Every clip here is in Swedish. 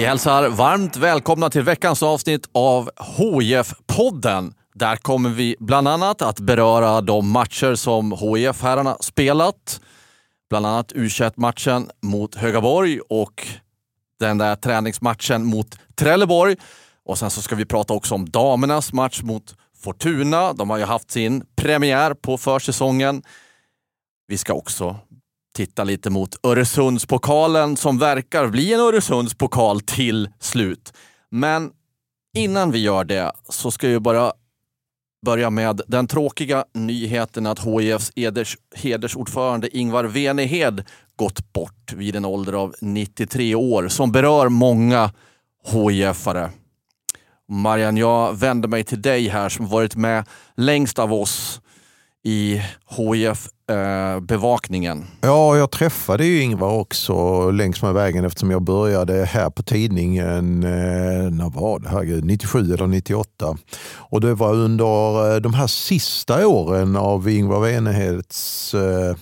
hälsar varmt välkomna till veckans avsnitt av HIF-podden. Där kommer vi bland annat att beröra de matcher som HIF-herrarna spelat. Bland annat U21-matchen mot Högaborg och den där träningsmatchen mot Trelleborg. Och sen så ska vi prata också om damernas match mot Fortuna. De har ju haft sin premiär på försäsongen. Vi ska också titta lite mot Öresundspokalen som verkar bli en Öresundspokal till slut. Men innan vi gör det så ska jag bara börja med den tråkiga nyheten att HIFs hedersordförande Ingvar Venehed gått bort vid en ålder av 93 år som berör många HIF-are. Marianne, jag vänder mig till dig här som varit med längst av oss i HIF-bevakningen. Ja, jag träffade ju Ingvar också längs med vägen eftersom jag började här på tidningen när var det? Herregud, 97 eller 98. Och det var under de här sista åren av Ingvar Veneheds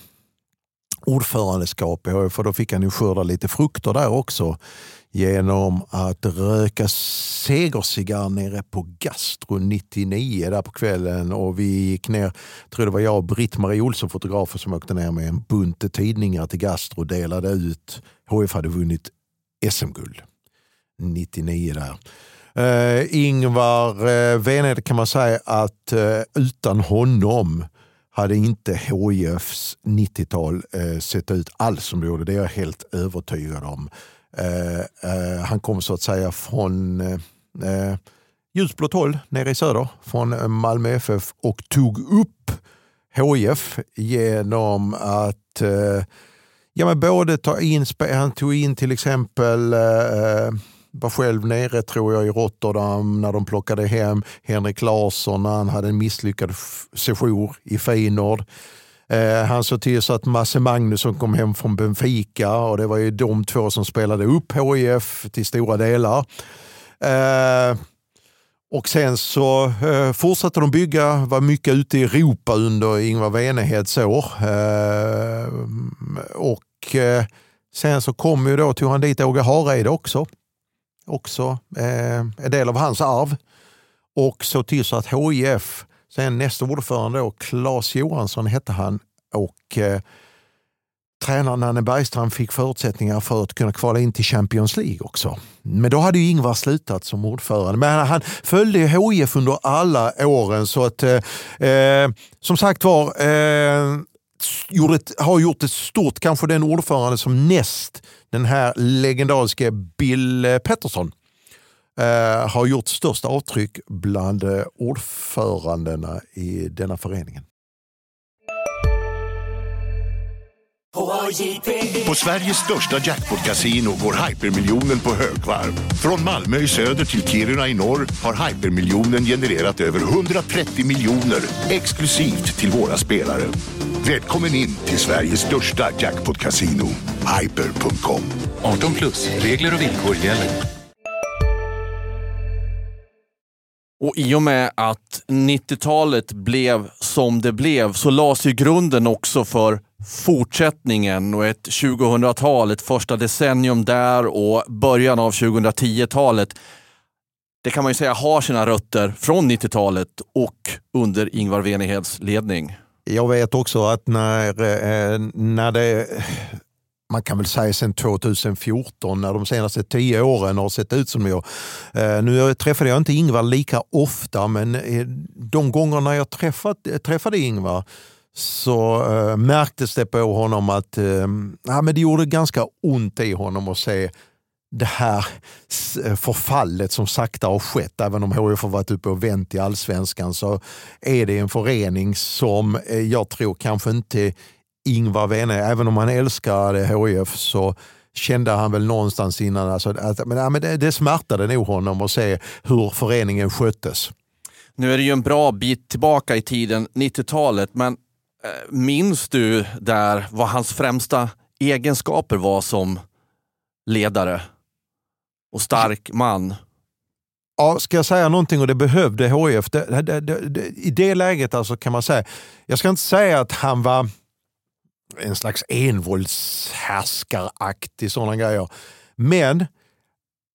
ordförandeskap, för då fick han ju skörda lite frukter där också genom att röka segercigarr nere på Gastro 99 där på kvällen, och vi gick ner, tror det var jag och Britt-Marie Olsson, fotografer, som åkte ner med en bunt tidningar till Gastro och delade ut. HIF hade vunnit SM-guld 99 där. Ingvar Venehed, kan man säga att utan honom hade inte HIFs 90-tal sett ut alls som det gjorde. Det är jag helt övertygad om. Han kom så att säga från ljusblått håll nere i söder, från Malmö FF, och tog upp HIF genom att både han tog in till exempel var själv nere, tror jag, i Rotterdam när de plockade hem Henrik Larsson när han hade en misslyckad sejour i Feyenoord. Han såg till så att Masse Magnusson kom hem från Benfica, och det var ju de två som spelade upp HIF till stora delar. Och sen så fortsatte de bygga, var mycket ute i Europa under Ingvar Veneheds år. Sen så kom ju då, tog han dit Åge Hareide också en del av hans arv, och så till så att HIF, sen nästa ordförande då, Claes Johansson hette han, och tränaren Nanne Bergstrand fick förutsättningar för att kunna kvala in till Champions League också. Men då hade ju Ingvar slutat som ordförande. Men han följde HIF under alla åren, så att som sagt var har gjort ett stort, kanske den ordförande som näst den här legendariska Bill Pettersson har gjort störst avtryck bland ordförandena i denna föreningen. På Sveriges största jackpot-casino går Hypermiljonen på högvarv. Från Malmö i söder till Kiruna i norr har Hypermiljonen genererat över 130 miljoner exklusivt till våra spelare. Välkommen in till Sveriges största jackpot-casino, hyper.com. 18+, regler och villkor gäller. Och i och med att 90-talet blev som det blev så lades ju grunden också för fortsättningen och ett 2000-tal, ett första decennium där, och början av 2010-talet. Det kan man ju säga har sina rötter från 90-talet och under Ingvar Veneheds ledning. Jag vet också att när det, man kan väl säga sedan 2014, när de senaste 10 åren har sett ut som jag. Nu träffade jag inte Ingvar lika ofta, men de gångerna jag träffade Ingvar så märktes det på honom att men det gjorde ganska ont i honom att se det här förfallet som sakta har skett. Även om HIF har varit uppe och vänt i allsvenskan, så är det en förening som jag tror kanske inte Ingvar Venehed, även om han älskade HIF, så kände han väl någonstans innan att det smärtade nog honom att se hur föreningen sköttes. Nu är det ju en bra bit tillbaka i tiden, 90-talet, men minns du där vad hans främsta egenskaper var som ledare och stark man? Ja, ska jag säga någonting, och det behövde HIF. I det läget alltså kan man säga, jag ska inte säga att han var en slags envåldshärskaraktig sådana grejer, men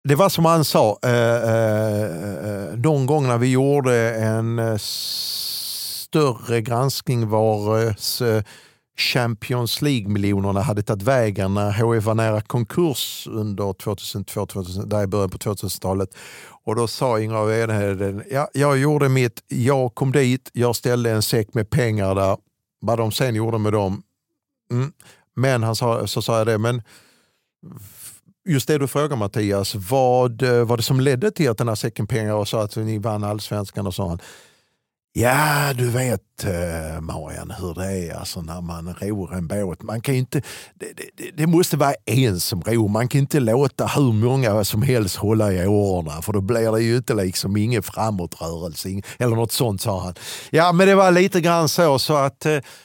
det var som han sa, någon gång när vi gjorde en större granskning var Champions League-miljonerna hade tagit vägen när HIF var nära konkurs under 2002, där i början på 2000-talet. Och då sa Ingvar Venheden, jag gjorde mitt, jag kom dit, jag ställde en säck med pengar där. Vad de sen gjorde med dem. Men han sa, så sa jag det, men just det du frågar Mattias, vad var det som ledde till att den här säcken pengar och sa att ni vann allsvenskan och så? Ja, du vet Marian hur det är alltså, när man ror en båt. Man kan inte, det måste vara en som ror. Man kan inte låta hur många som helst hålla i årorna, för då blir det ju inte liksom ingen framåtrörelse eller något sånt, sa han. Ja, men det var lite grann så att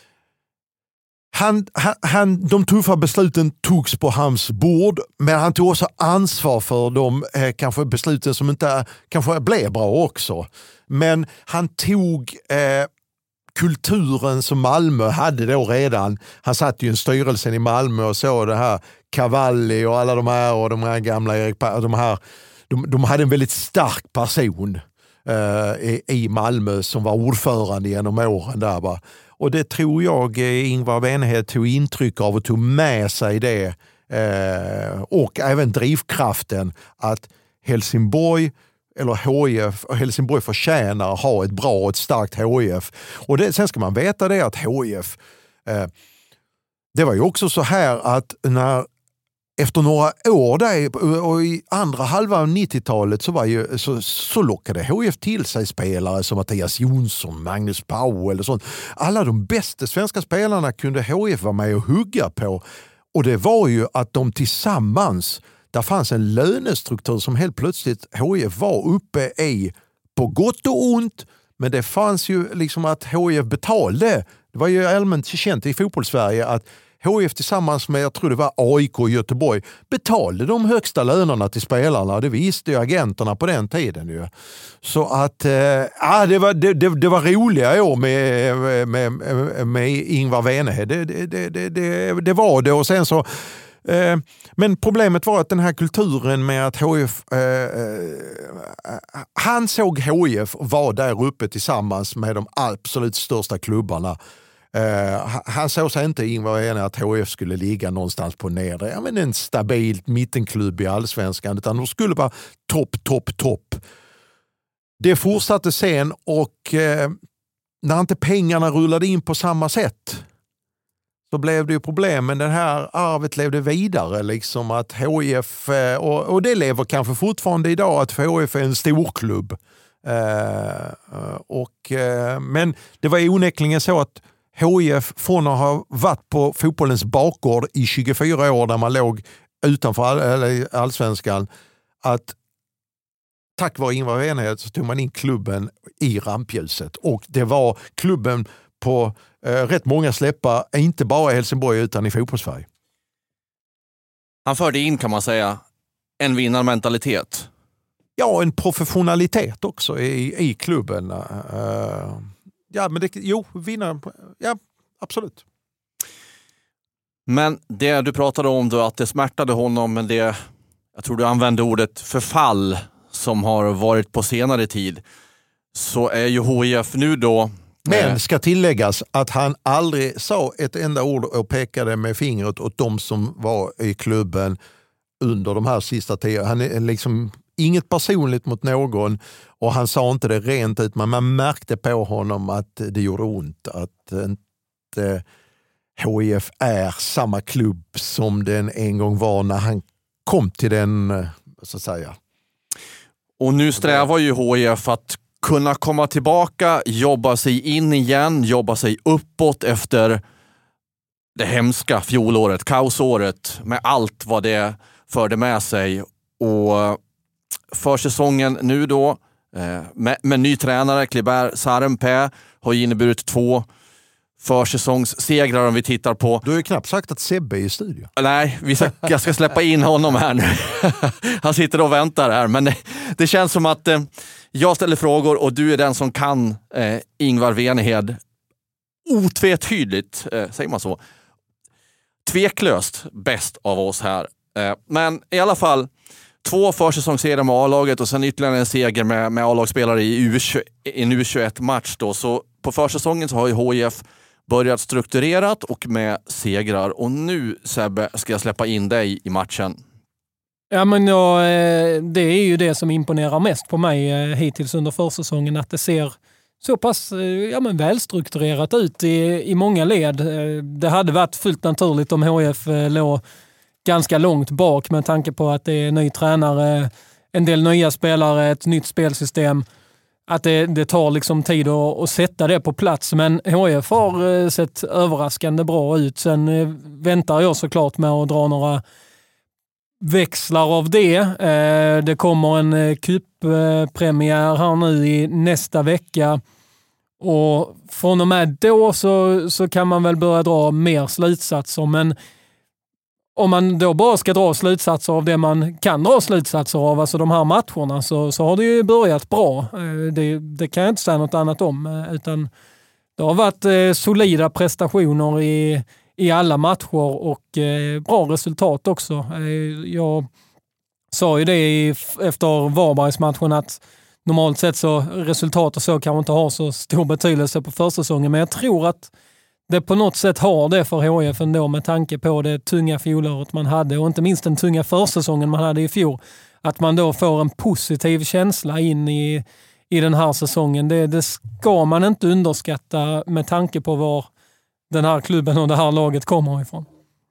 de tuffa besluten togs på hans bord, men han tog också ansvar för de kanske besluten som inte kanske blev bra också. Men han tog kulturen som Malmö hade då redan. Han satt ju i en styrelsen i Malmö och så det här Cavalli och alla de här gamla Erik, de hade en väldigt stark person i Malmö som var ordförande genom åren där, va? Och det tror jag Ingvar Venhed tog intryck av och tog med sig det. Och även drivkraften att Helsingborg förtjänar att ha ett bra och ett starkt HIF. Och sen ska man veta det att HIF, det var ju också så här att efter några år där och i andra halvan av 90-talet så lockade HIF till sig spelare som Mattias Jonsson, Magnus Powell och sånt. Alla de bästa svenska spelarna kunde HIF vara med och hugga på. Och det var ju att de tillsammans, där fanns en lönestruktur som helt plötsligt HIF var uppe i, på gott och ont, men det fanns ju liksom att HIF betalade. Det var ju allmänt känt i fotbollssverige att HIF tillsammans med, jag tror det var AIK och Göteborg, betalade de högsta lönerna till spelarna. Det visste ju agenterna på den tiden ju. Så att det var roliga år med Ingvar Venhed. Det var det. Och sen så men problemet var att den här kulturen med att HIF han såg HIF var där uppe tillsammans med de absolut största klubbarna. Han såg sig inte Ingvar Venhed att HIF skulle ligga någonstans på nedre, men en stabilt mittenklubb i allsvenskan, utan de skulle vara topp. Det fortsatte sen och när inte pengarna rullade in på samma sätt så blev det ju problem, men det här arvet levde vidare liksom, att HIF, och det lever kanske fortfarande idag, att HIF är en storklubb. Men det var onekligen så att HIF från att ha varit på fotbollens bakgård i 24 år där man låg utanför allsvenskan, att tack vare Ingvar Venhed så tog man in klubben i rampljuset, och det var klubben på rätt många släppar, inte bara i Helsingborg utan i fotbollssverige. Han förde in, kan man säga, en vinnarmentalitet. Ja, en professionalitet också i klubben. Ja, men vinna. Ja, absolut. Men det du pratade om då, att det smärtade honom, men det, jag tror du använde ordet förfall som har varit på senare tid, så är ju HIF nu då. Men ska tilläggas att han aldrig sa ett enda ord och pekade med fingret åt de som var i klubben under de här sista 10. Han är liksom inget personligt mot någon, och han sa inte det rent ut, men man märkte på honom att det gjorde ont, att inte HIF är samma klubb som den en gång var när han kom till den, så att säga. Och nu strävar ju HIF att kunna komma tillbaka, jobba sig in igen, jobba sig uppåt efter det hemska fjolåret, kaosåret, med allt vad det förde med sig. Och försäsongen nu då med ny tränare, Kleber Sarenpää, har inneburit 2 försäsongssegrar om vi tittar på. Du har ju knappt sagt att Sebbe är i studion. Nej, jag ska släppa in honom här nu. Han sitter och väntar här, men det känns som att jag ställer frågor och du är den som kan Ingvar Venhed otvetydigt, säger man så, tveklöst bäst av oss här. Men i alla fall, 2 försäsongsserier med A-laget och sen ytterligare en seger med A-lagsspelare i en U21-match då. Så på försäsongen så har ju HIF börjat strukturerat och med segrar. Och nu, Sebbe, ska jag släppa in dig i matchen. Ja, men det är ju det som imponerar mest på mig hittills under försäsongen. Att det ser så pass välstrukturerat ut i många led. Det hade varit fullt naturligt om HIF låg ganska långt bak med tanke på att det är ny tränare, en del nya spelare, ett nytt spelsystem. Att det tar liksom tid att sätta det på plats. Men HIF har sett överraskande bra ut. Sen väntar jag såklart med att dra några växlar av det. Det kommer en cuppremiär här nu i nästa vecka. Och från och med då så kan man väl börja dra mer slutsatser. Men om man då bara ska dra slutsatser av det man kan dra slutsatser av, alltså de här matcherna, så har det ju börjat bra. Det kan jag inte säga något annat om. Utan det har varit solida prestationer i alla matcher och bra resultat också. Jag sa ju det efter Varbergsmatchen att normalt sett så resultat och så kan man inte ha så stor betydelse på försäsongen, men jag tror att det på något sätt har det för HIF ändå med tanke på det tunga fjolåret man hade och inte minst den tunga försäsongen man hade i fjol. Att man då får en positiv känsla in i den här säsongen. Det ska man inte underskatta med tanke på var den här klubben och det här laget kommer ifrån.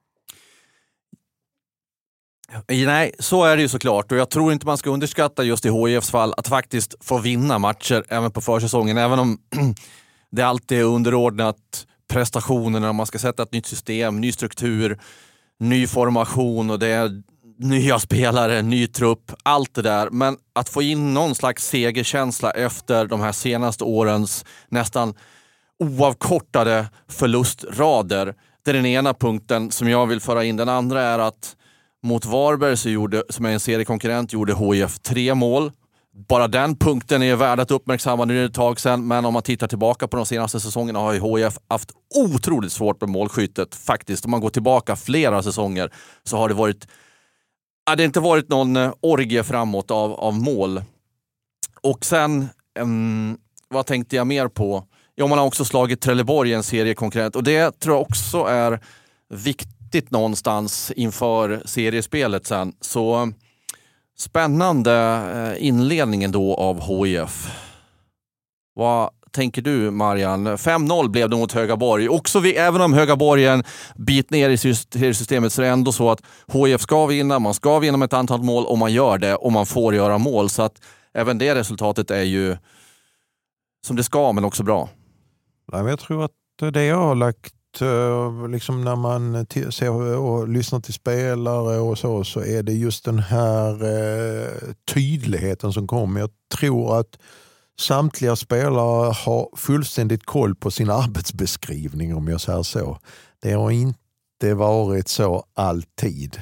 Nej, så är det ju såklart. Och jag tror inte man ska underskatta just i HIFs fall att faktiskt få vinna matcher även på försäsongen. Även om det alltid är underordnat prestationerna. Man ska sätta ett nytt system, ny struktur, ny formation och det är nya spelare, ny trupp, allt det där. Men att få in någon slags segerkänsla efter de här senaste årens nästan oavkortade förlustrader. Det är den ena punkten som jag vill föra in. Den andra är att mot Varberg som är en seriekonkurrent gjorde HIF 3 mål. Bara den punkten är värd att uppmärksamma nu ett tag sedan, men om man tittar tillbaka på de senaste säsongerna har ju HIF haft otroligt svårt med målskyttet. Faktiskt, om man går tillbaka flera säsonger så har det inte varit någon orgie framåt av mål. Och sen, vad tänkte jag mer på? Ja, man har också slagit Trelleborg, en seriekonkurrent, och det tror jag också är viktigt någonstans inför seriespelet sen. Så spännande inledningen då av HIF. Vad tänker du, Marian? 5-0 blev det mot Högaborg. Även om Högaborg är en bit ner i seriesystemet så är det ändå så att HIF ska vinna. Man ska vinna med ett antal mål och man gör det och man får göra mål. Så att även det resultatet är ju som det ska, men också bra. Jag tror att det jag har lagt liksom när man ser och lyssnar till spelare och så är det just den här tydligheten som kommer. Jag tror att samtliga spelare har fullständigt koll på sin arbetsbeskrivning, om jag säger så. Det har inte varit så alltid.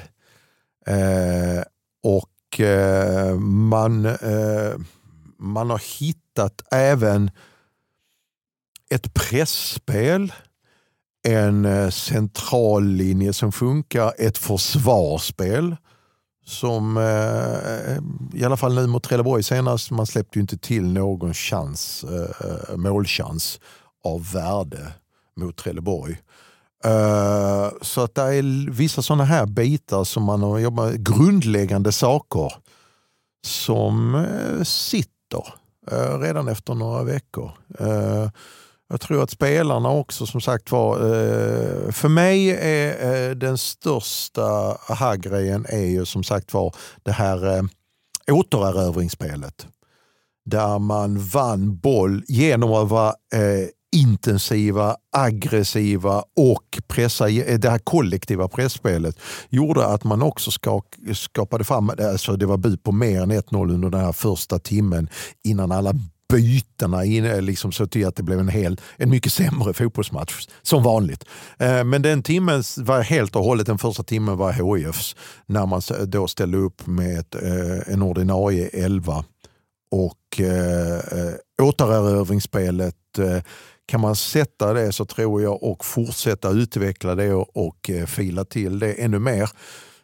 Man har hittat även ett pressspel, en central linje som funkar, ett försvarsspel som i alla fall nu mot Trelleborg senast, man släppte ju inte till någon målchans av värde mot Trelleborg. Så att det är vissa sådana här bitar som man har jobbat, grundläggande saker som sitter redan efter några veckor. Jag tror att spelarna också, som sagt var, för mig är den största aha-grejen är ju som sagt var det här återerövringsspelet. Där man vann boll genom att vara intensiva, aggressiva och pressa. Det här kollektiva pressspelet gjorde att man också skapade fram, alltså det var bud på mer än 1-0 under den här första timmen innan alla bytena liksom så till att det blev en mycket sämre fotbollsmatch som vanligt. Men den timmen var helt och hållet, den första timmen var HIFs när man då ställde upp med en ordinarie 11 och återerövringsspelet, kan man sätta det så tror jag och fortsätta utveckla det och fila till det ännu mer,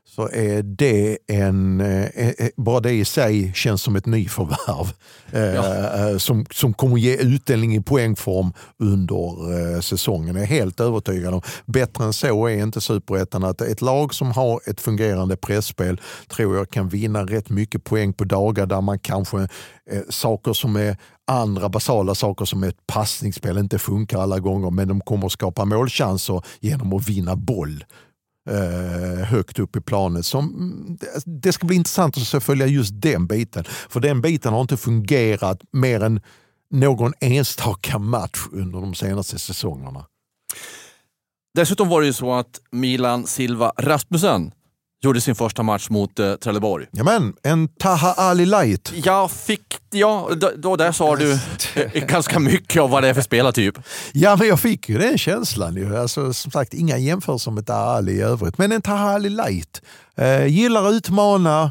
så är det bara det i sig känns som ett nyförvärv som kommer ge utdelning i poängform under säsongen. Jag är helt övertygad om. Bättre än så är inte Superettan, att ett lag som har ett fungerande pressspel tror jag kan vinna rätt mycket poäng på dagar där man kanske saker som är andra basala saker som ett passningsspel inte funkar alla gånger, men de kommer att skapa målchanser genom att vinna boll högt upp i planet. Det ska bli intressant att följa just den biten. För den biten har inte fungerat mer än någon enstaka match under de senaste säsongerna. Dessutom var det ju så att Milan Silva Rasmussen gjorde sin första match mot Trelleborg. Jamen, en Taha Ali Light. Där sa du ganska mycket av vad det är för spelartyp. Ja, men jag fick ju den känslan ju. Alltså, som sagt, inga jämförelser med Taha Ali i övrigt. Men en Taha Ali Light. Gillar att utmana.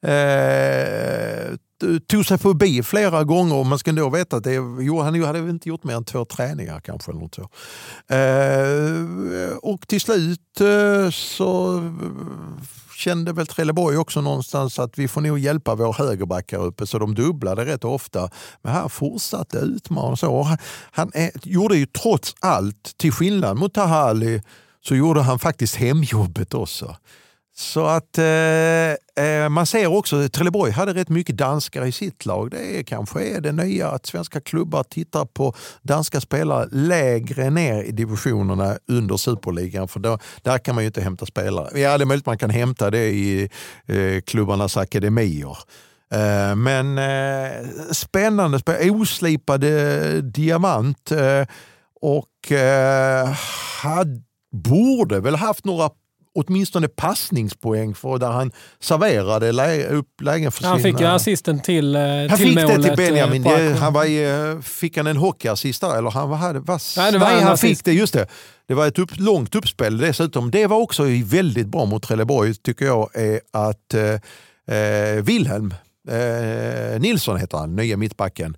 Tog sig förbi flera gånger, och man ska då veta att han hade inte gjort mer än 2 träningar kanske eller något så. Och till slut så kände väl Trelleborg också någonstans att vi får nog hjälpa vår högerback här uppe, så de dubblade rätt ofta. Men här fortsatte utmana så. Han gjorde ju trots allt, till skillnad mot Tahali, så gjorde han faktiskt hemjobbet också. Så att man ser också att Trelleborg hade rätt mycket danskar i sitt lag. Det kanske är det nya, att svenska klubbar tittar på danska spelare lägre ner i divisionerna under Superligan. För där kan man ju inte hämta spelare. Ja, det är möjligt man kan hämta det i klubbarnas akademier. Men spännande oslipade diamant och borde väl haft några åtminstone passningspoäng för där han serverade upp lägen för han fick ju assisten till han till fick målet. Det till Benjamin. Fick han en hockeyassist där? Eller han fick det, just det. Det var ett långt uppspel dessutom. Det var också väldigt bra mot Trelleborg, tycker jag, är att Wilhelm Nilsson heter han, nya mittbacken,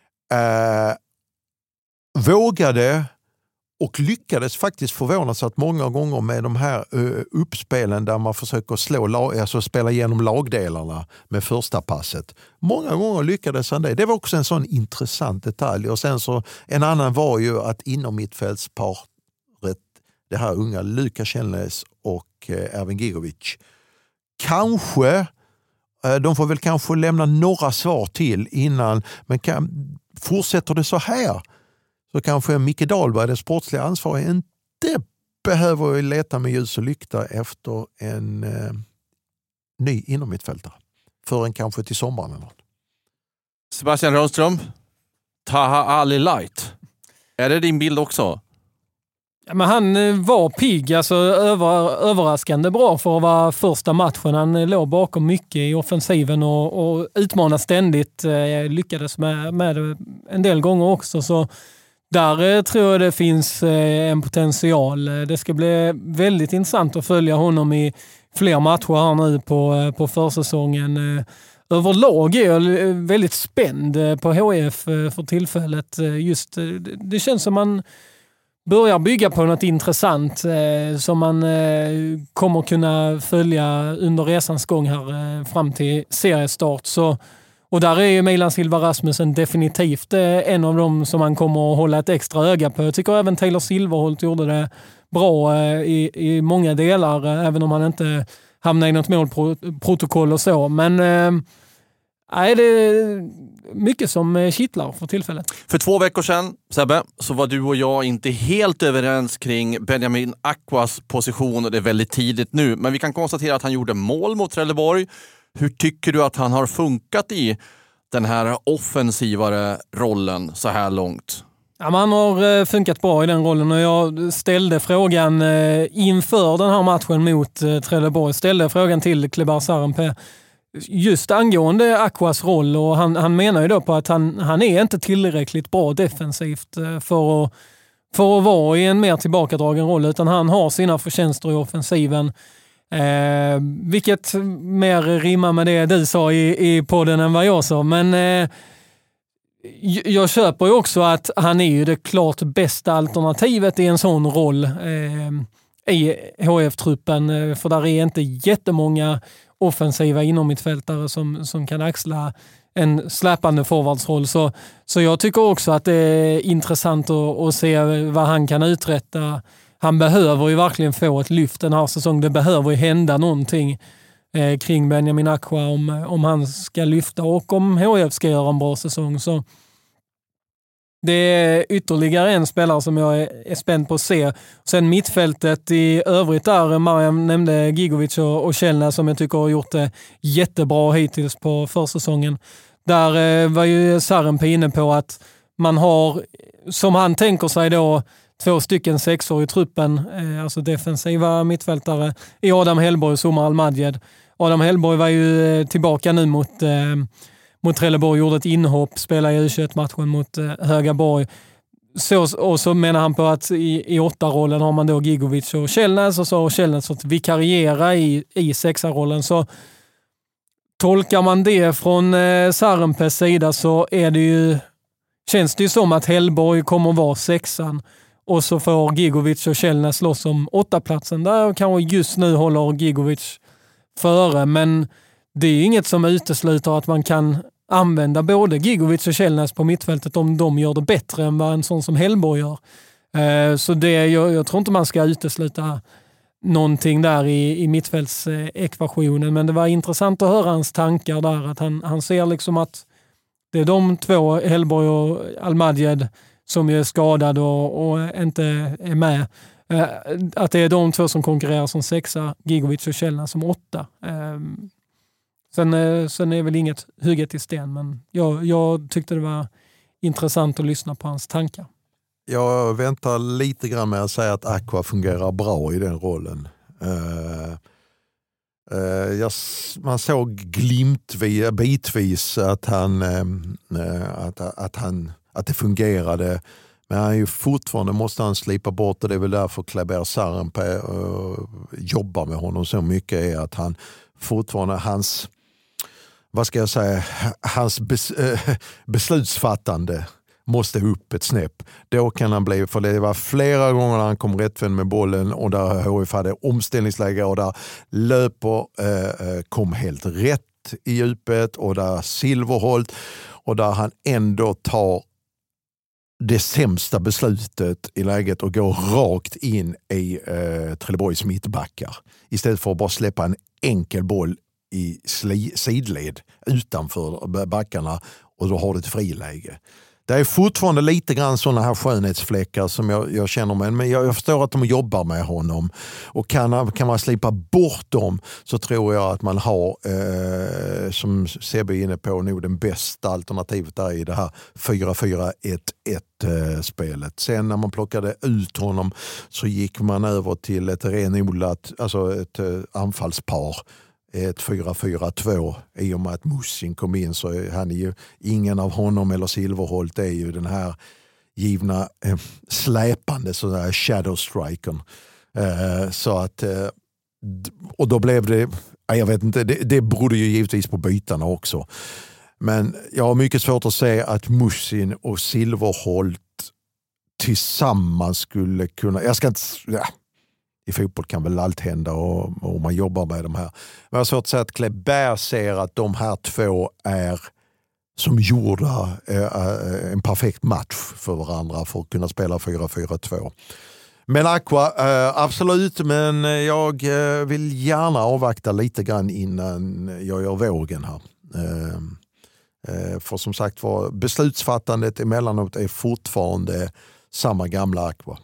vågade och lyckades faktiskt förvånas att många gånger med de här uppspelen där man försöker spela igenom lagdelarna med första passet. Många gånger lyckades han det. Det var också en sån intressant detalj. Och sen så en annan var ju att inom mittfältsparet, det här unga Lukas Kjellnes och Ervin Gigovic, de får väl kanske lämna några svar till innan, men fortsätter det så här så kanske Micke Dahlberg, det sportsliga ansvaret, inte behöver leta med ljus och lykta efter en ny inommittfältare förrän kanske till sommaren eller något. Sebastian Rönnström, Taha Ali Light. Är det din bild också? Ja, men han var pigg, alltså överraskande bra för att vara första matchen. Han låg bakom mycket i offensiven och utmanade ständigt. Lyckades med det en del gånger också, så där tror jag det finns en potential. Det ska bli väldigt intressant att följa honom i fler matcher här nu på försäsongen. Överlag är jag väldigt spänd på HIF för tillfället. Just, det känns som man börjar bygga på något intressant som man kommer kunna följa under resans gång här fram till seriestart. Och där är ju Milan Silva Rasmussen definitivt en av dem som man kommer att hålla ett extra öga på. Jag tycker även Taylor Silverholt gjorde det bra i många delar, även om han inte hamnade i något målprotokoll och så. Men det är mycket som kittlar för tillfället. För 2 veckor sedan, Sebbe, så var du och jag inte helt överens kring Benjamin Aquas position, och det är väldigt tidigt nu. Men vi kan konstatera att han gjorde mål mot Trelleborg. Hur tycker du att han har funkat i den här offensivare rollen så här långt? Ja, han har funkat bra i den rollen, och jag ställde frågan inför den här matchen mot Trelleborg. Ställde frågan till Klebar Sarenpää just angående Aquas roll, och han menar ju då på att han är inte tillräckligt bra defensivt för att vara i en mer tillbakadragen roll, utan han har sina förtjänster i offensiven. Vilket mer rimmar med det du sa i podden än vad jag sa. Men jag köper ju också att han är ju det klart bästa alternativet i en sån roll. i HF-truppen. För där är inte jättemånga offensiva inommittfältare som kan axla en släpande forwardsroll. Så jag tycker också att det är intressant att se vad han kan uträtta. Han behöver ju verkligen få ett lyft den här säsongen. Det behöver ju hända någonting kring Benjamin Aqua om han ska lyfta och om HF ska göra en bra säsong. Så det är ytterligare en spelare som jag är spänd på att se. Sen mittfältet i övrigt där, Mariam nämnde Gigovic och Källna som jag tycker har gjort det jättebra hittills på försäsongen. Där var ju Sarenpää inne på att man har, som han tänker sig då, 2 stycken sexor i truppen, alltså defensiva mittfältare i Adam Hellborg och Somar Almadjed. Adam Hellborg var ju tillbaka nu mot Trelleborg, gjorde ett inhopp, spelade i U21-matchen mot Högaborg. Och så menar han på att i 8-rollen har man då Gigovic och Källnäs, och så har Källnäs fått vikariera i 6-rollen. Så tolkar man det från Sarenpäs sida så känns det ju som att Hellborg kommer att vara 6:an. Och så får Gigovic och Källnäs slåss om 8-platsen. Där kanske just nu håller Gigovic före, men det är inget som utesluter att man kan använda både Gigovic och Källnäs på mittfältet om de gör det bättre än vad en sån som Hellborg gör. Så jag tror inte man ska utesluta någonting där i mittfältsekvationen, men det var intressant att höra hans tankar där, att han ser liksom att det är de två, Hellborg och Almadjed, som är skadad och inte är med. Att det är de två som konkurrerar som 6:a, Gigovic och Källnäs som 8. Sen är väl inget hugget i sten, men jag tyckte det var intressant att lyssna på hans tankar. Jag väntar lite grann med att säga att Aqua fungerar bra i den rollen. Man såg bitvis att det fungerade, men han är ju fortfarande, måste han slipa bort, och det är väl därför Kleber Sarenpää jobbar med honom så mycket, är att han fortfarande, hans beslutsfattande måste upp ett snäpp. Då kan han bli, för det var flera gånger när han kom rättvänd med bollen och där HF hade omställningsläge och där Löper kom helt rätt i djupet och där Silverholt, och där han ändå tar det sämsta beslutet i läget och går rakt in i Trelleborgs mittbackar istället för att bara släppa en enkel boll i sidled utanför backarna, och då har det ett friläge. Det är fortfarande lite grann sådana här skönhetsfläckar som jag känner med, men jag förstår att de jobbar med honom, och kan man slipa bort dem så tror jag att man har, som Sebbe är inne på, nog den bästa alternativet där i det här 4-4-1-1-spelet. Sen när man plockade ut honom så gick man över till ett renodlat, alltså ett anfallspar, ett 4-4-2, i och med att Musin kom in, så han är ju ingen av honom eller Silverholt är ju den här givna släpande så där shadow strikern. Så att, och då blev det, jag vet inte, det berodde ju givetvis på bytarna också. Men jag har mycket svårt att se att Musin och Silverholt tillsammans skulle kunna, i fotboll kan väl allt hända och man jobbar med de här. Men jag har svårt att säga att Kleber ser att de här två är som gjorda en perfekt match för varandra för att kunna spela 4-4-2. Men Aqua, absolut, men jag vill gärna avvakta lite grann innan jag gör vågen här. För som sagt var, beslutsfattandet emellanåt är fortfarande samma gamla Aqua.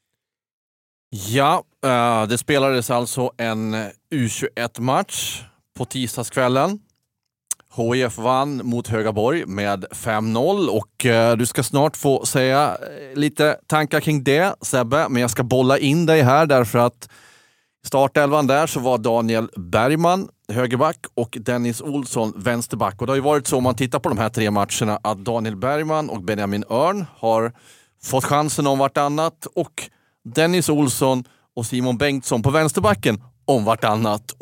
Ja, det spelades alltså en U21-match på tisdagskvällen. HIF vann mot Högaborg med 5-0 och du ska snart få säga lite tankar kring det, Sebbe, men jag ska bolla in dig här därför att startelvan där så var Daniel Bergman högerback och Dennis Olsson vänsterback, och det har ju varit så om man tittar på de här 3 matcherna att Daniel Bergman och Benjamin Örn har fått chansen om vartannat och Dennis Olsson och Simon Bengtsson på vänsterbacken om vartannat, och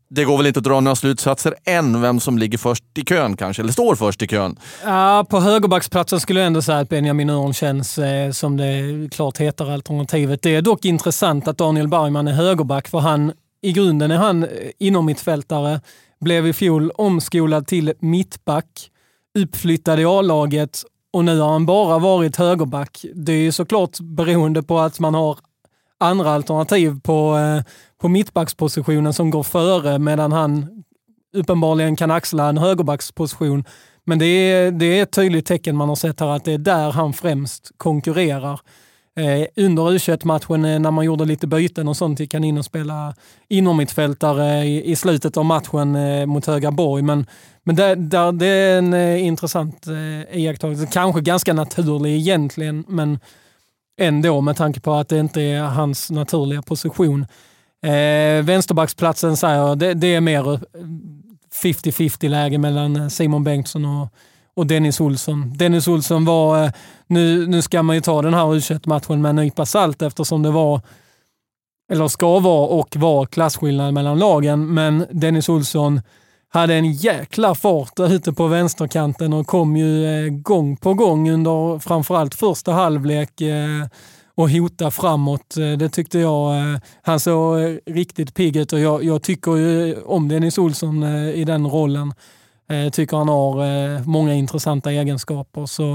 Det går väl inte att dra några slutsatser än vem som ligger först i kön kanske, eller står först i kön. Ja, på högerbacksplatsen skulle jag ändå säga att Benjamin Öhrn känns som det klart heter alternativet. Det är dock intressant att Daniel Bergman är högerback, för han i grunden är han inom mittfältare, blev i fjol omskolad till mittback, uppflyttad i A-laget och nu har han bara varit högerback. Det är såklart beroende på att man har andra alternativ på mittbackspositionen som går före, medan han uppenbarligen kan axla en högerbacksposition. Men det är ett tydligt tecken man har sett här att det är där han främst konkurrerar. Under U21-matchen när man gjorde lite byten och sånt gick han in och spela inommittfältare i slutet av matchen mot Högaborg. Men det är en intressant iakttagelse. Kanske ganska naturlig egentligen, men ändå med tanke på att det inte är hans naturliga position. Vänsterbacksplatsen säger det är mer 50-50 läge mellan Simon Bengtsson och Dennis Olsson. Dennis Olsson var, nu ska man ju ta den här U21-matchen med en nypa salt eftersom det var, eller ska vara och var klasskillnad mellan lagen, men Dennis Olsson hade en jäkla fart ute på vänsterkanten och kom ju gång på gång under framförallt första halvlek och hota framåt. Det tyckte jag. Han såg riktigt pigg ut och jag tycker ju om Dennis Olsson i den rollen. Tycker han har många intressanta egenskaper. Så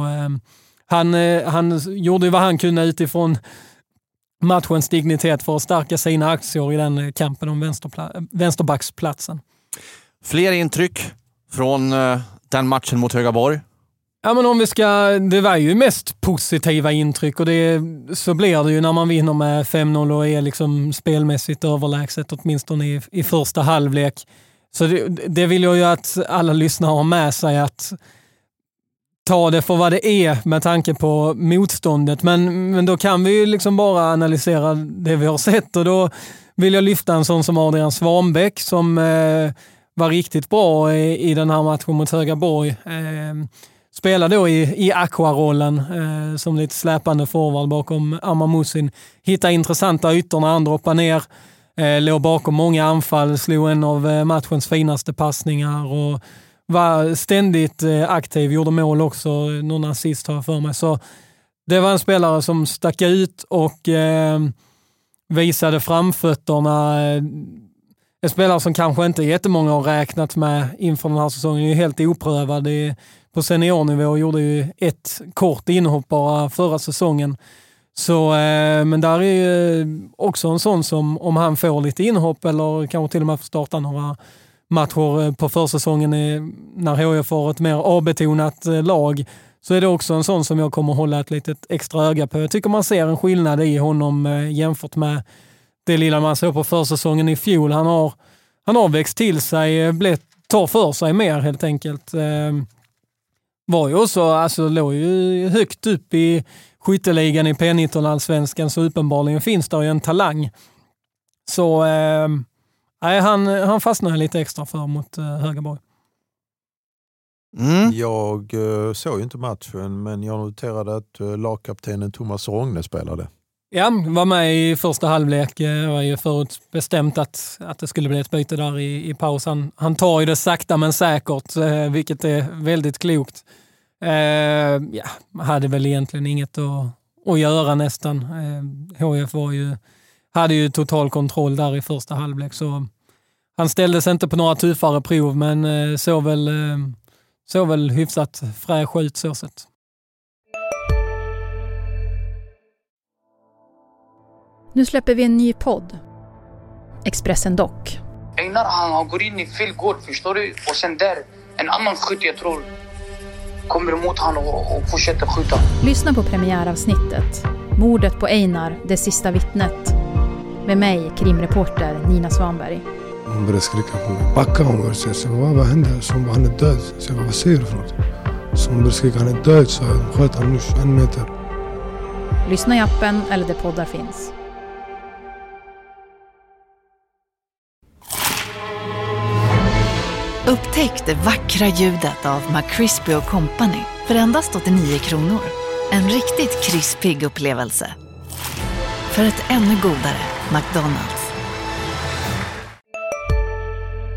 han gjorde ju vad han kunde utifrån matchens dignitet för att stärka sina aktier i den kampen om vänsterbacksplatsen. Fler intryck från den matchen mot Högaborg? Ja, men om vi ska, det var ju mest positiva intryck och så blir det ju när man vinner med 5-0 och är liksom spelmässigt överlägset åtminstone i första halvlek. Så det vill jag ju att alla lyssnare har med sig, att ta det för vad det är med tanke på motståndet. Men då kan vi ju liksom bara analysera det vi har sett, och då vill jag lyfta en sån som Adrian Svanbäck som var riktigt bra i den här matchen mot Högaborg. Spelade då i Aqua-rollen som lite släpande forward bakom Amar Musin. Hittade intressanta ytor när han droppade ner. Låg bakom många anfall, slog en av matchens finaste passningar och var ständigt aktiv. Gjorde mål också, någon assist har jag för mig. Så det var en spelare som stack ut och visade framfötterna. En spelare som kanske inte jättemånga har räknat med inför den här säsongen. Är helt oprövad på seniornivå och gjorde ju ett kort inhopp bara förra säsongen. Så, men där är ju också en sån som, om han får lite inhopp eller kanske till och med får starta några matcher på försäsongen när HIF har ett mer avbetonat lag, så är det också en sån som jag kommer hålla ett litet extra öga på. Jag tycker man ser en skillnad i honom jämfört med det lilla man såg på försäsongen i fjol. Han har växt till sig, tar för sig mer helt enkelt. Var ju också, alltså låg ju högt upp i skytteligan i P19-allsvenskan, så uppenbarligen finns där ju en talang. Så han fastnade lite extra för mot Högaborg. Jag såg ju inte matchen, men jag noterade att lagkaptenen Thomas Rogne spelade. Ja, var med i första halvlek. Det var ju förut bestämt att det skulle bli ett byte där i paus. Han tar ju det sakta men säkert, vilket är väldigt klokt. Hade väl egentligen inget att göra nästan. HIF hade ju total kontroll där i första halvlek, så han ställdes inte på några tuffare prov, men såg väl hyfsat fräsch ut så sett. Nu släpper vi en ny podd. Expressen Dock. Einar, han går in i fel gård, förstår du? Och sen där, en annan skytt, jag tror, kommer emot han och fortsätter skjuta. Lyssna på premiäravsnittet. Mordet på Einar, det sista vittnet. Med mig, krimreporter Nina Svanberg. Hon började skrika på mig. Backa, hon började säga. Så vad hände? Så hon bara, han är död. Så jag bara, vad säger du för något? Så hon började skrika, han är död. Så jag sköt han nu 21 meter. Lyssna i appen eller där poddar finns. Upptäck det vackra ljudet av McCrispy & Company för endast 89 kronor. En riktigt krispig upplevelse. För ett ännu godare McDonald's.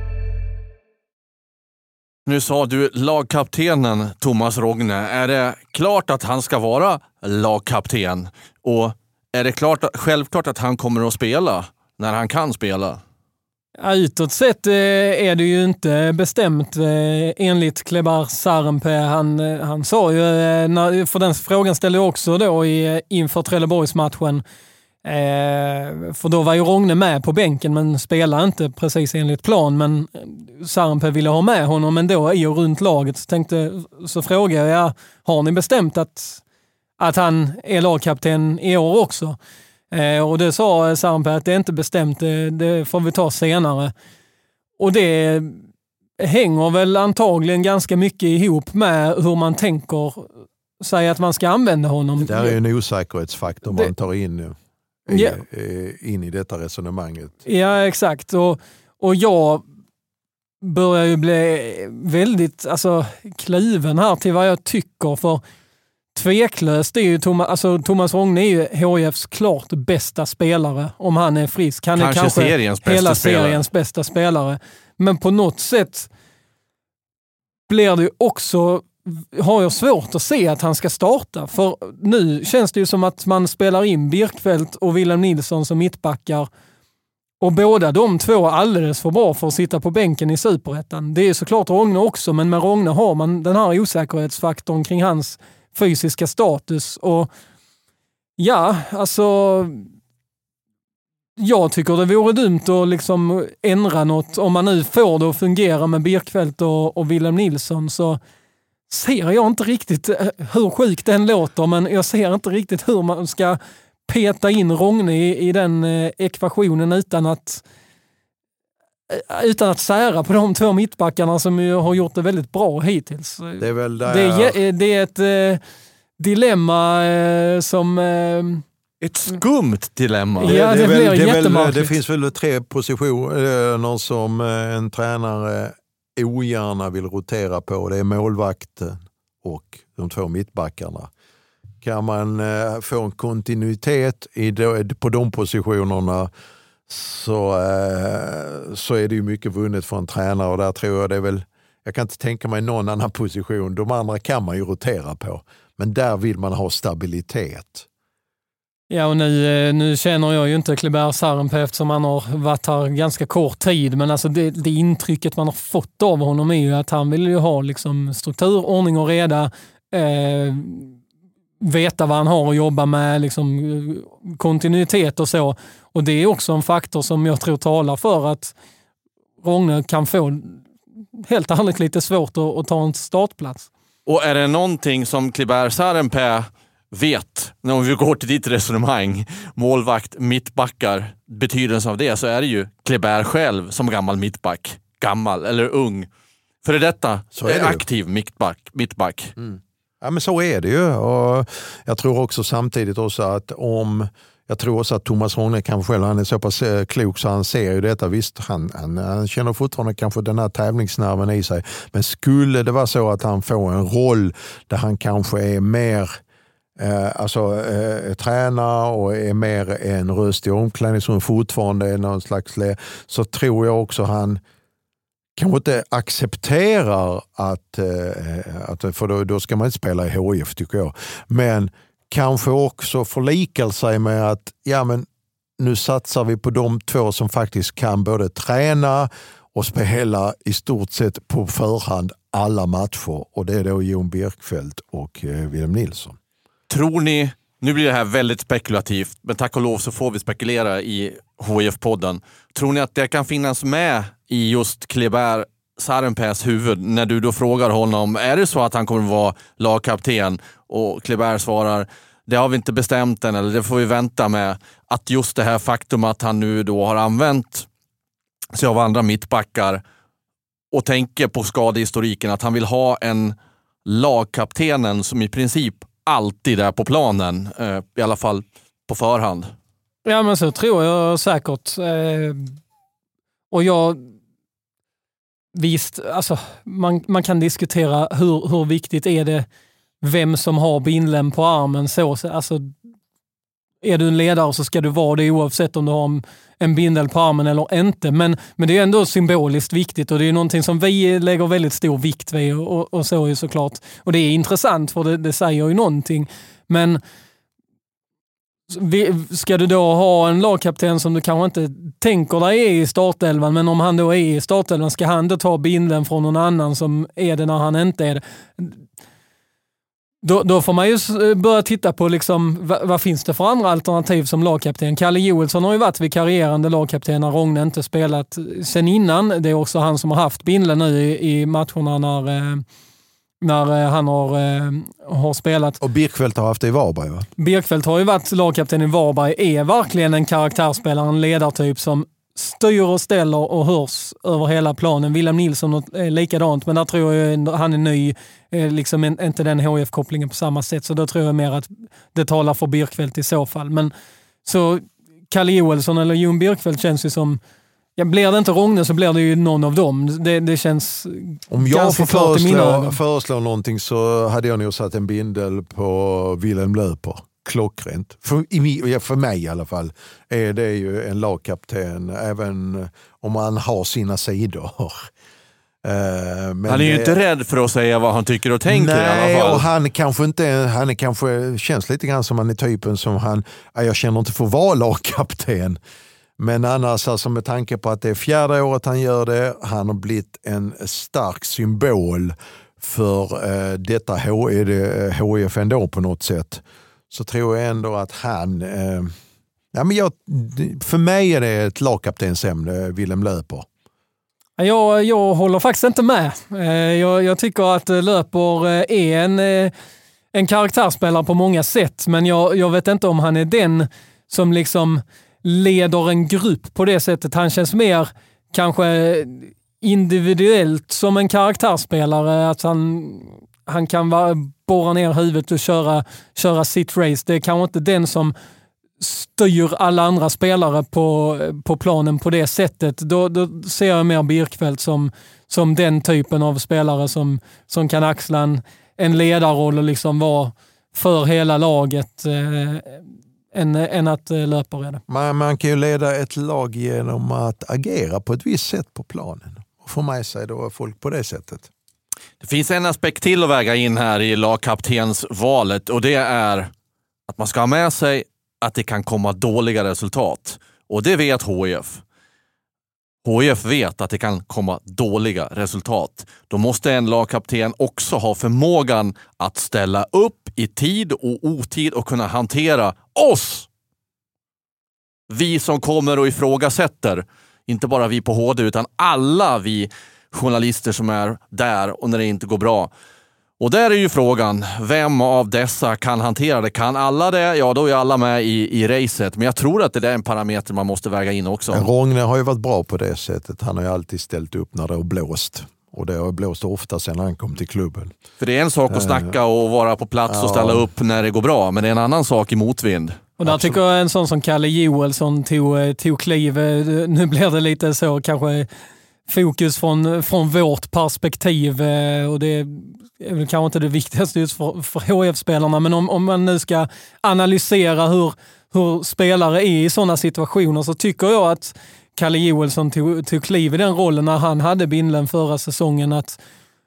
Nu sa du lagkaptenen Thomas Rogne. Är det klart att han ska vara lagkapten? Och är det självklart att han kommer att spela när han kan spela? Ja, utåt sett är det ju inte bestämt enligt Kleber Sarenpää. Han sa ju, för den frågan ställde jag också då inför Trelleborgsmatchen. För då var ju Rogne med på bänken men spelade inte precis enligt plan. Men Sarenpää ville ha med honom, men då i och runt laget så frågade jag, har ni bestämt att han är lagkapten i år också? Och det sa Sarenpää att det är inte bestämt, det får vi ta senare. Och det hänger väl antagligen ganska mycket ihop med hur man tänker sig att man ska använda honom. Det där är ju en osäkerhetsfaktor man tar in i detta resonemanget. Ja, exakt. Och jag börjar ju bli väldigt kliven här till vad jag tycker, för tveklöst är ju Thomas Rogne är ju HIFs klart bästa spelare om han är frisk. Han är kanske seriens bästa spelare. Men på något sätt blir det ju också, har jag svårt att se att han ska starta. För nu känns det ju som att man spelar in Birkfeldt och Wilhelm Nilsson som mittbackar. Och båda de två är alldeles för bra för att sitta på bänken i Superettan. Det är såklart Rogne också, men med Rogne har man den här osäkerhetsfaktorn kring hans fysiska status. Och ja, jag tycker det vore dumt att liksom ändra något. Om man nu får det att fungera med Birkfeldt och Wilhelm Nilsson, så ser jag inte riktigt hur sjukt den låter, men jag ser inte riktigt hur man ska peta in Rogne i den ekvationen utan att sära på de två mittbackarna som ju har gjort det väldigt bra hittills. Det är väl det är ett dilemma som... Ett skumt dilemma. Ja, det blir jättemärkligt. Det finns väl 3 positioner som en tränare ogärna vill rotera på. Det är målvakten och de 2 mittbackarna. Kan man få en kontinuitet på de positionerna så är det ju mycket vunnet för en tränare, och där tror jag det är väl, jag kan inte tänka mig någon annan position. De andra kan man ju rotera på, men där vill man ha stabilitet. Ja, och nu känner jag ju inte Kleber Sarenpää eftersom han har varit här ganska kort tid, men alltså det intrycket man har fått av honom är ju att han vill ju ha liksom struktur, ordning och reda, veta vad han har att jobba med, liksom kontinuitet och så. Och det är också en faktor som jag tror talar för att Rogne kan få helt ärligt lite svårt att ta en startplats. Och är det någonting som Kleber Sarenpää vet, när vi går till ditt resonemang, målvakt, mittbackar, betydelsen av det, så är det ju Kleber själv som gammal mittback. Gammal eller ung. För detta är aktiv mittback. Mm. Ja, men så är det ju. Och jag tror också samtidigt också att jag tror också att Thomas Rogne kanske själv, han är så pass klok så han ser ju detta. Visst, han känner fortfarande kanske den här tävlingsnerven i sig. Men skulle det vara så att han får en roll där han kanske är mer tränar och är mer en röst i omklädningsrummet, fortfarande är någon slags så tror jag också han kanske inte accepterar att för då ska man inte spela i HIF, tycker jag. Men kanske också förlikar sig med att men nu satsar vi på de 2 som faktiskt kan både träna och spela i stort sett på förhand alla matcher. Och det är då Jon Birkfeldt och Wilhelm Nilsson. Tror ni, nu blir det här väldigt spekulativt, men tack och lov så får vi spekulera i HIF-podden. Tror ni att det kan finnas med i just Kleber Sarenpääs huvud när du då frågar honom, är det så att han kommer att vara lagkapten? Och Kleber svarar, det har vi inte bestämt än, eller det får vi vänta med. Att just det här faktum att han nu då har använt sig av andra mittbackar och tänker på skadehistoriken, att han vill ha en lagkaptenen som i princip alltid är på planen, i alla fall på förhand. Ja, men så tror jag säkert. Och visst, alltså man kan diskutera hur viktigt är det vem som har bindeln på armen, så alltså är du en ledare så ska du vara det oavsett om du har en bindel på armen eller inte. Men det är ändå symboliskt viktigt och det är någonting som vi lägger väldigt stor vikt vid och så är såklart. Och det är intressant för det säger ju någonting. Men ska du då ha en lagkapten som du kanske inte tänker dig är i startelvan, men om han då är i startelvan, ska han då ta bindeln från någon annan som är det när han inte är det? Då får man ju börja titta på liksom, vad finns det för andra alternativ som lagkapten. Kalle Joelsson har ju varit vikarierande lagkapten när Rogne inte spelat sen innan. Det är också han som har haft bindeln nu i matcherna när han har spelat. Och Birkfeldt har haft det i Varberg, va? Birkfeldt har ju varit lagkapten i Varberg, är verkligen en karaktärsspelare, en ledartyp som styr och ställer och hörs över hela planen. William Nilsson är likadant, men där tror jag han är ny. Liksom inte den HF-kopplingen på samma sätt, så då tror jag mer att det talar för Birkfeldt i så fall. Men så Kalle Joelsson eller Jon Birkfeldt känns ju som, blir det inte Rogne så blir det ju någon av dem. Det känns om jag ganska får klart i mina ögon. föreslå någonting så hade jag nog satt en bindel på Wilhelm Löper. Klockrent. För mig i alla fall är det ju en lagkapten även om han har sina sidor. Men han är ju inte rädd för att säga vad han tycker och tänker. Nej, i alla fall. Och han kanske känns lite grann som han är typen som jag känner inte för att vara lagkapten. Men annars alltså med tanke på att det är 4:e året han gör det, han har blivit en stark symbol för detta HIF ändå på något sätt. Så tror jag ändå att han... för mig är det ett lagkaptensämne, Wilhelm Löper. Jag håller faktiskt inte med. Jag tycker att Löper är en karaktärsspelare på många sätt, men jag vet inte om han är den som liksom leder en grupp på det sättet. Han känns mer kanske individuellt som en karaktärsspelare, att han kan borra ner huvudet och köra sitt race. Det är kanske inte den som styr alla andra spelare på planen på det sättet. Då ser jag mer Birkfeldt som den typen av spelare som kan axla en ledarroll och liksom vara för hela laget än att löpa det. Man kan ju leda ett lag genom att agera på ett visst sätt på planen och få med sig då folk på det sättet. Det finns en aspekt till att väga in här i lagkaptensvalet och det är att man ska ha med sig att det kan komma dåliga resultat. Och det vet HIF. HIF vet att det kan komma dåliga resultat. Då måste en lagkapten också ha förmågan att ställa upp i tid och otid och kunna hantera oss. Vi som kommer och ifrågasätter. Inte bara vi på HD utan alla vi journalister som är där och när det inte går bra. Och där är ju frågan, vem av dessa kan hantera det? Kan alla det? Ja, då är alla med i racet. Men jag tror att det är en parameter man måste väga in också. Rogne har ju varit bra på det sättet. Han har ju alltid ställt upp när det har blåst. Och det har blåst ofta sedan han kom till klubben. För det är en sak att snacka och vara på plats och ställa upp när det går bra. Men det är en annan sak i motvind. Och där tycker jag en sån som Kalle Joelsson tog kliv. Nu blir det lite så kanske fokus från vårt perspektiv. Och det är väl kanske inte det viktigaste just för HF-spelarna. Men om man nu ska analysera hur spelare är i sådana situationer så tycker jag att Kalle Joelsson tog kliv i den rollen när han hade bindeln förra säsongen. Att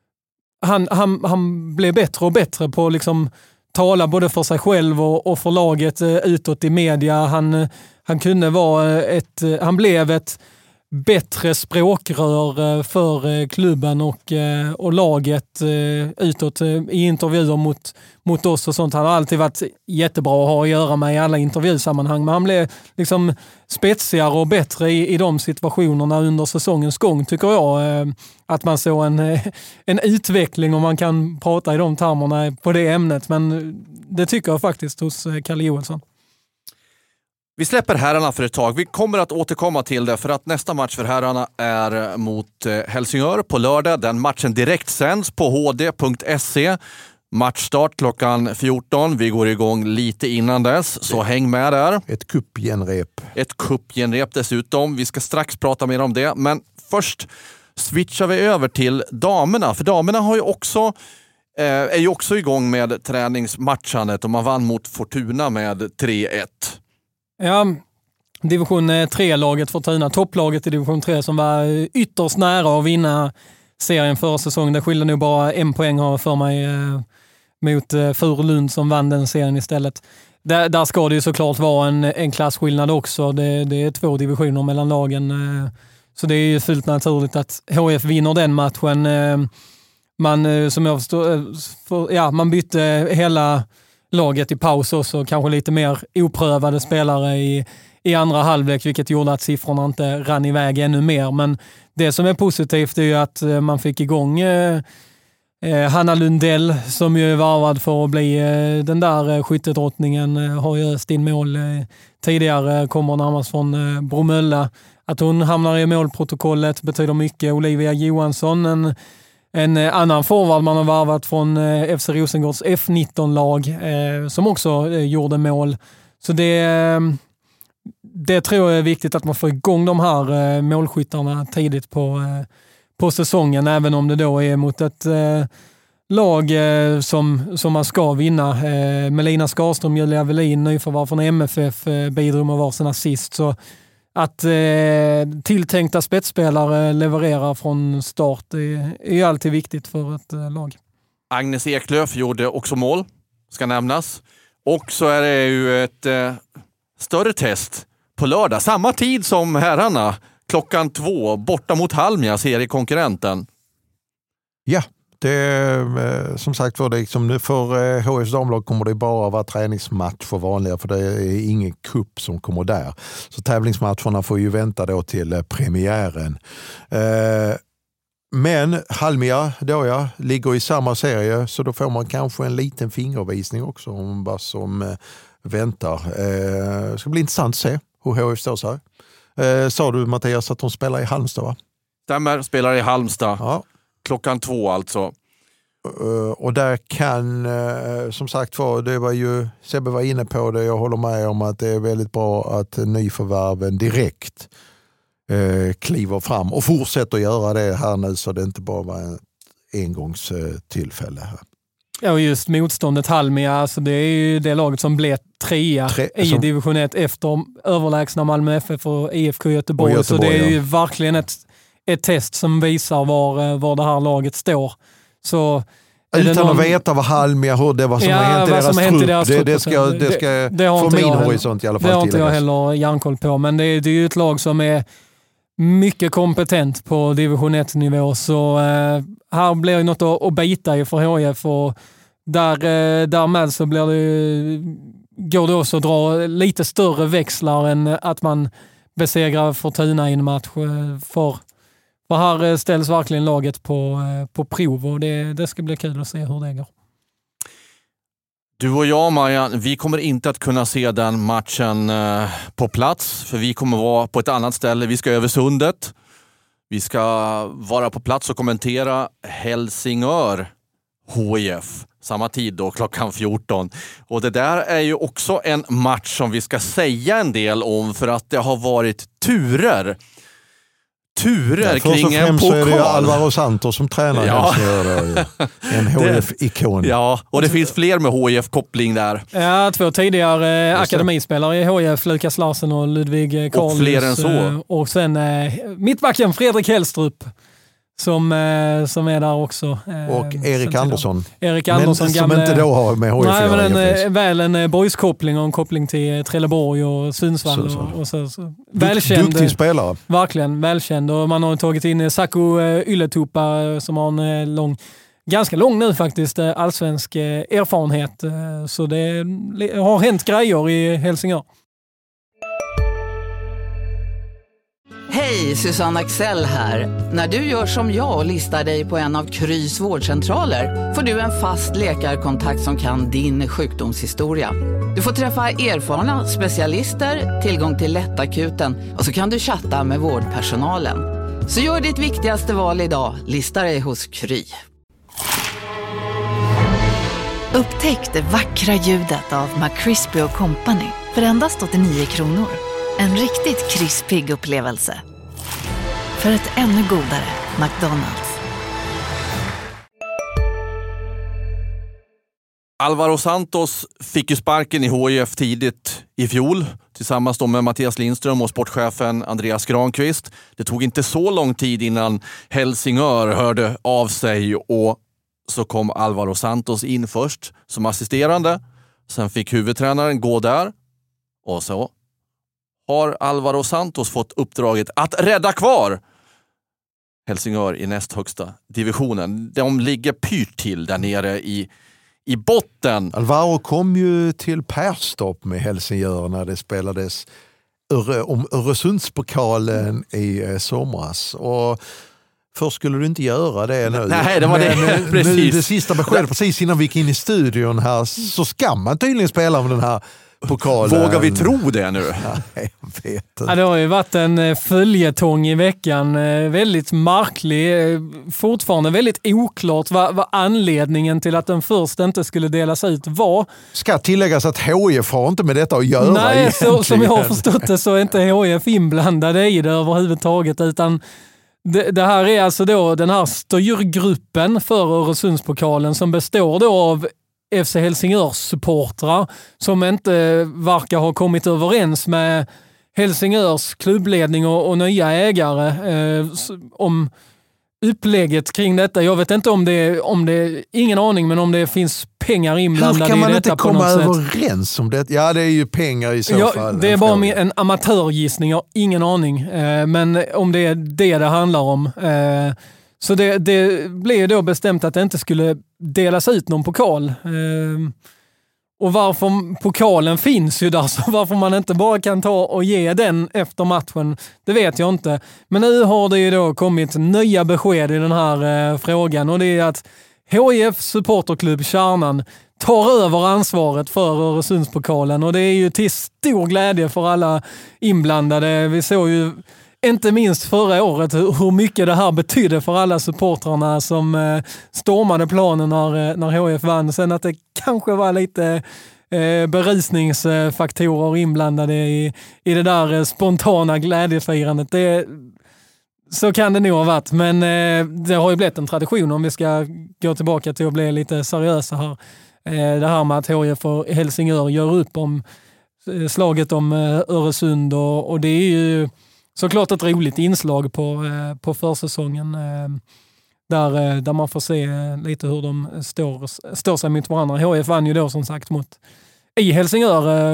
han blev bättre och bättre på att liksom tala både för sig själv och för laget utåt i media. Han kunde vara han blev ett bättre språkrör för klubben och laget utåt i intervjuer mot oss och sånt. Han har alltid varit jättebra att ha att göra med i alla intervjusammanhang, men han blev liksom spetsigare och bättre i de situationerna under säsongens gång, tycker jag. Att man såg en utveckling, om man kan prata i de termerna på det ämnet, men det tycker jag faktiskt hos Kalle Joelsson. Vi släpper herrarna för ett tag. Vi kommer att återkomma till det för att nästa match för herrarna är mot Helsingör på lördag. Den matchen direkt sänds på hd.se. Matchstart klockan 14. Vi går igång lite innan dess, så häng med där. Ett kuppgenrep. Ett kuppgenrep dessutom. Vi ska strax prata mer om det. Men först switchar vi över till damerna. För damerna har ju också... är ju också igång med träningsmatchandet och man vann mot Fortuna med 3-1. Ja, division 3-laget Fortuna, topplaget i division 3 som var ytterst nära att vinna serien förra säsongen. Det skilde nog bara 1 poäng har för mig mot Furulund som vann den serien istället. Där ska det ju såklart vara en klassskillnad också. Det är 2 divisioner mellan lagen. Så det är ju fullt naturligt att HF vinner den matchen. Som jag förstår, man bytte hela laget i paus också. Kanske lite mer oprövade spelare i andra halvlek, vilket gjorde att siffrorna inte rann iväg ännu mer. Men det som är positivt är ju att man fick igång Hanna Lundell som ju är varvad för att bli den där skyttedrottningen, har ju öst in mål tidigare, kommer närmast från Bromölla. Att hon hamnar i målprotokollet betyder mycket. Olivia Johansson, en annan forward man har varvat från FC Rosengårds F19-lag som också gjorde mål. Så det tror jag är viktigt att man får igång de här målskyttarna tidigt på säsongen, även om det då är mot ett lag som man ska vinna. Melina Skarström, Julia Velin, nyförvärv från MFF, bidrog med varsin assist. Så att tilltänkta spetsspelare levererar från start är alltid viktigt för ett lag. Agnes Eklöf gjorde också mål, ska nämnas. Och så är det ju ett större test på lördag. Samma tid som herrarna, 2:00, borta mot Halmia, seriekonkurrenten. Ja, det som sagt var det liksom, för HFs damlag kommer det bara vara träningsmatch för vanliga, för det är ingen kupp som kommer där. Så tävlingsmatcherna får ju vänta då till premiären. Men Halmia då ligger i samma serie, så då får man kanske en liten fingervisning också om vad som väntar. Det ska bli intressant att se hur HF står så här. Sa du, Mattias, att de spelar i Halmstad, va? Stämmer, spelar i Halmstad. Ja. 2:00 alltså. Och där kan, som sagt var, det var ju, Sebbe var inne på det, jag håller med om att det är väldigt bra att nyförvärven direkt kliver fram och fortsätter göra det här nu, så det inte bara var ett engångstillfälle här. Ja, och just motståndet Halmia, alltså det är ju det laget som blev trea i division 1 efter överlägsna Malmö FF och IFK Göteborg. Så det är ju verkligen ett test som visar var det här laget står. Så utan att veta vad Halmia, hur det var som har hänt i deras trupp. Det ska få min horisont i alla fall. Det har inte jag heller järnkoll på, men det är ju ett lag som är mycket kompetent på division 1-nivå, så här blir det något att bita i för HF, och därmed så går det också att dra lite större växlar än att man besegrar Fortuna i en match. För här ställs verkligen laget på prov, och det ska bli kul att se hur det går. Du och jag, Maja, vi kommer inte att kunna se den matchen på plats, för vi kommer vara på ett annat ställe. Vi ska över sundet. Vi ska vara på plats och kommentera Helsingör HIF. Samma tid då, 14:00. Och det där är ju också en match som vi ska säga en del om, för att det har varit turer kring en pokal. Så är det Alvaro Santos som tränar. Ja. En HF-ikon. Ja, och det finns fler med HF-koppling där. Ja, 2 tidigare akademispelare i HF, Lukas Larsen och Ludvig Karlus. Och fler än så. Och sen mittbacken Fredrik Hellstrup som är där också. Och Erik Andersson. Erik Andersson, men som inte då har med HF. Nej, men väl en boyskoppling och en koppling till Trelleborg och Sundsvall. Så. Välkänd. Duktig spelare. Verkligen, välkänd. Och man har tagit in Saku Ylätupa som har en ganska lång nu faktiskt, allsvensk erfarenhet. Så det har hänt grejer i Helsingör. Hej, Susanne Axel här. När du gör som jag och listar dig på en av Krys vårdcentraler får du en fast läkarkontakt som kan din sjukdomshistoria. Du får träffa erfarna specialister, tillgång till lättakuten och så kan du chatta med vårdpersonalen. Så gör ditt viktigaste val idag, lista dig hos Kry. Upptäck det vackra ljudet av McCrispy & Company för endast 89 kronor. En riktigt krispig upplevelse. För ett ännu godare McDonald's. Alvaro Santos fick ju sparken i HIF tidigt i fjol tillsammans då med Mattias Lindström och sportchefen Andreas Granqvist. Det tog inte så lång tid innan Helsingör hörde av sig och så kom Alvaro Santos in först som assisterande. Sen fick huvudtränaren gå där och så har Alvaro Santos fått uppdraget att rädda kvar Helsingör i näst högsta divisionen. De ligger pyrt till där nere i botten. Alvaro kom ju till Perstorp med Helsingör när det spelades om Öresundspokalen i somras. Och först skulle du inte göra det nu. Nej, det var det. Precis. Nu, det sista beskedet precis innan vi gick in i studion här, så ska man tydligen spela om den här pokalen. Vågar vi tro det nu? Nej, jag vet inte. Ja, det har ju varit en följetong i veckan. Väldigt märklig. Fortfarande väldigt oklart vad anledningen till att den först inte skulle delas ut var. Ska tilläggas att HIF har inte med detta att göra. Nej, som jag har förstått det så är inte HIF inblandade i det överhuvudtaget, utan det här är alltså då den här styrgruppen för Öresundspokalen som består då av FC Helsingörs supportrar som inte verkar ha kommit överens med Helsingörs klubbledning och nya ägare om upplägget kring detta. Jag vet inte om det ingen aning, men om det finns pengar inblandade i detta. Hur kan man inte komma sätt. överens om det? Ja, det är ju pengar i så fall. Det är bara en amatörgissning, jag har ingen aning. Men om det är det handlar om. Så det blev då bestämt att det inte skulle delas ut någon pokal. Och varför pokalen finns ju där, så varför man inte bara kan ta och ge den efter matchen, det vet jag inte. Men nu har det ju då kommit nya besked i den här frågan, och det är att HIF supporterklubb Kärnan tar över ansvaret för Öresundspokalen, och det är ju till stor glädje för alla inblandade. Vi såg ju inte minst förra året hur mycket det här betydde för alla supportrarna som stormade planen när HIF vann. Sen att det kanske var lite berusningsfaktorer inblandade i det där spontana glädjefirandet. Så kan det nog ha varit, men det har ju blivit en tradition, om vi ska gå tillbaka till att bli lite seriösa här. Det här med att HIF och Helsingör gör upp om slaget om Öresund, och det är ju såklart ett roligt inslag på försäsongen där man får se lite hur de står sig mot varandra. HIF vann ju då som sagt i Helsingör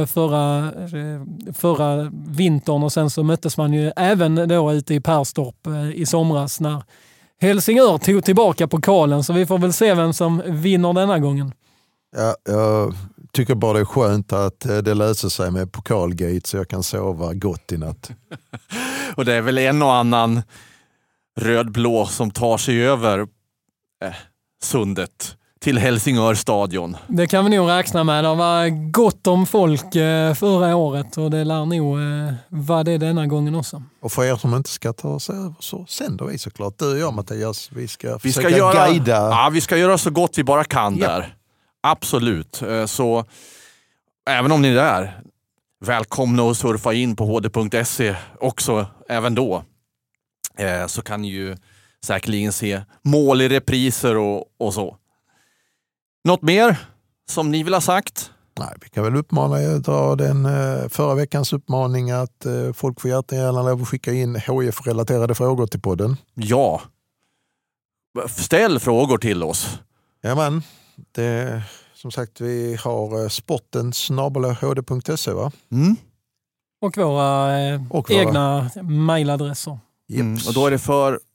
förra vintern, och sen så möttes man ju även då ute i Perstorp i somras när Helsingör tog tillbaka pokalen, så vi får väl se vem som vinner denna gången. Ja, jag tycker bara det är skönt att det löser sig med pokalgate så jag kan sova gott i natt. Och det är väl en och annan rödblå som tar sig över sundet till Helsingör stadion. Det kan vi nog räkna med. Det var gott om folk förra året, och det lär nog vara det denna gången också. Och för er som inte ska ta sig över så sänder vi såklart. Du och jag, Mattias, vi ska guida. Ja, vi ska göra så gott vi bara kan där. Absolut. Så även om ni är där, välkomna att surfa in på hd.se också även då. Så kan ni ju säkerligen se mål i repriser och så. Något mer som ni vill ha sagt? Nej, vi kan väl uppmana er att dra den förra veckans uppmaning att folk får jättegärna lov att skicka in HIF-relaterade frågor till podden. Ja. Ställ frågor till oss. Jajamän. Det, som sagt, vi har sporten@hd.se, va? Mm. Och våra egna mejladresser. Och då är det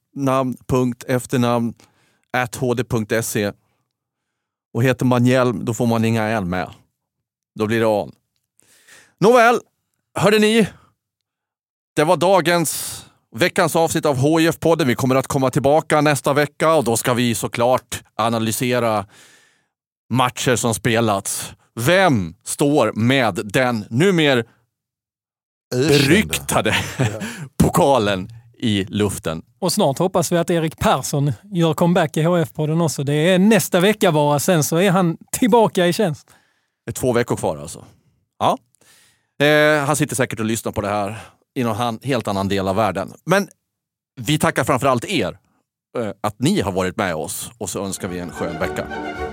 förnamn.efternamn@hd.se. Och heter man Hjelm, då får man inga L med. Då blir det an. Nåväl, hörde ni? Det var veckans avsnitt av HIF-podden. Vi kommer att komma tillbaka nästa vecka, och då ska vi såklart analysera matcher som spelats. Vem står med den numera beryktade pokalen i luften? Och snart hoppas vi att Erik Persson gör comeback i HF-podden också. Det är nästa vecka bara, sen så är han tillbaka i tjänst. Det är 2 veckor kvar alltså. Ja. Han sitter säkert och lyssnar på det här i någon helt annan del av världen. Men vi tackar framförallt er att ni har varit med oss, och så önskar vi en skön vecka.